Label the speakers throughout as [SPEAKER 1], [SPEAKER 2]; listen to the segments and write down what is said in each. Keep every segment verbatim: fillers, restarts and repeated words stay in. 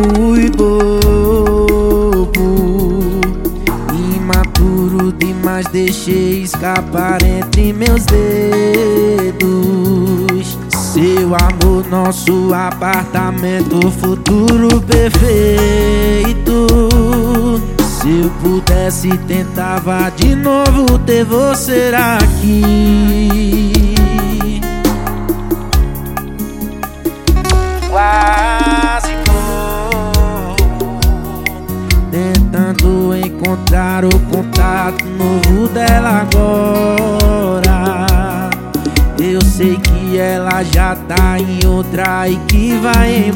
[SPEAKER 1] fui bobo, imaturo demais, deixei escapar entre meus dedos. Seu amor, nosso apartamento, futuro perfeito. Se eu pudesse, tentava de novo ter você aqui. Quase vou tentando encontrar o contato novo dela agora. Eu sei que ela já tá em outra e que vai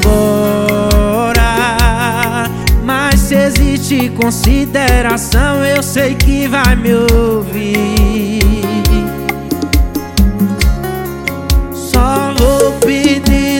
[SPEAKER 1] embora. Mas se existe consideração, eu sei que vai me ouvir. Só vou pedir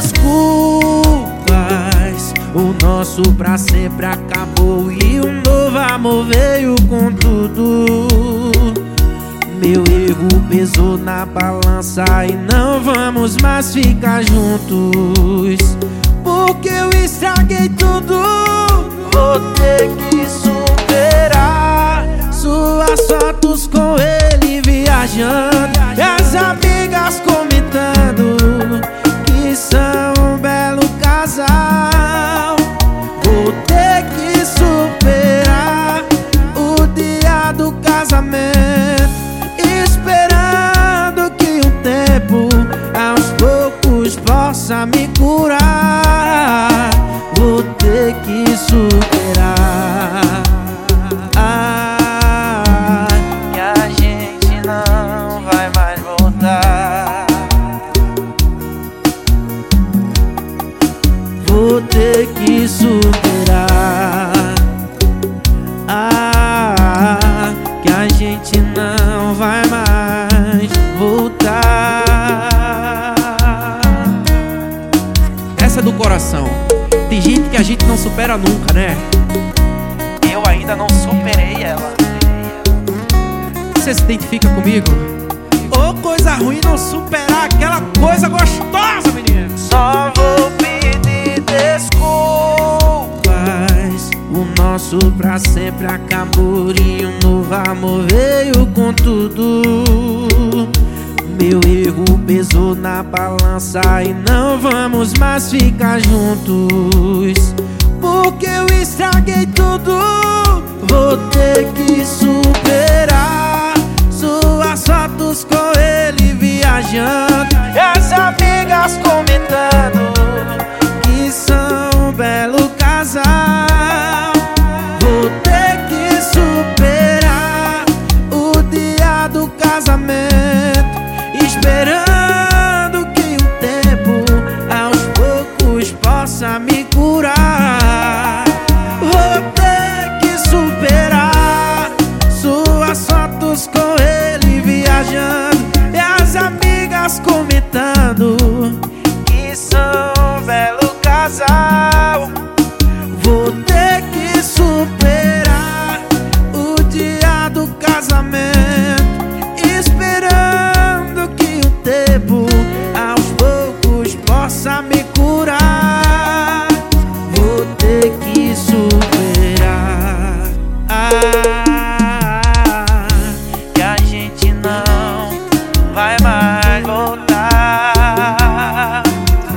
[SPEAKER 1] desculpas. O nosso pra sempre acabou e um novo amor veio com tudo. Meu erro pesou na balança e não vamos mais ficar juntos. Porque eu estraguei tudo. Vou ter que superar suas fotos com ele viajando e as amigas comentando que são um belo casal. Vou ter que superar o dia do casamento, esperando que o tempo aos poucos possa me curar. Vou ter que superar, ah, que a gente não vai mais voltar. Vou ter que superar, ah, que a gente não vai mais voltar.
[SPEAKER 2] Essa é do coração. Tem gente que a gente não supera nunca, né?
[SPEAKER 1] Eu ainda não superei ela.
[SPEAKER 2] Você se identifica comigo? Ô, oh, coisa ruim não superar aquela coisa gostosa, menino.
[SPEAKER 1] Só vou pedir desculpas. O nosso pra sempre acabou e um novo amor veio com tudo. Meu erro pesou na balança e não vamos mais ficar juntos. Porque eu estraguei tudo. Vou ter que superar suas fotos com ele viajando e as amigas comentando que são um belo casal. Vou ter que superar o dia do casamento, esperando que o tempo aos poucos possa me curar. Vou ter que superar suas fotos com ele viajando e as amigas comentando que são um belo casal. Vou ter que superar o dia do casamento, esperando que o tempo aos poucos possa me curar. Vou ter que superar, ah, que a gente não vai mais voltar.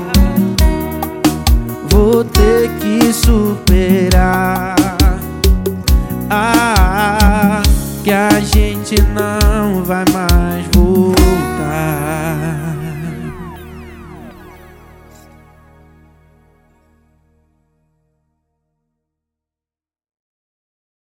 [SPEAKER 1] Vou ter que superar, ah, que a gente não vai mais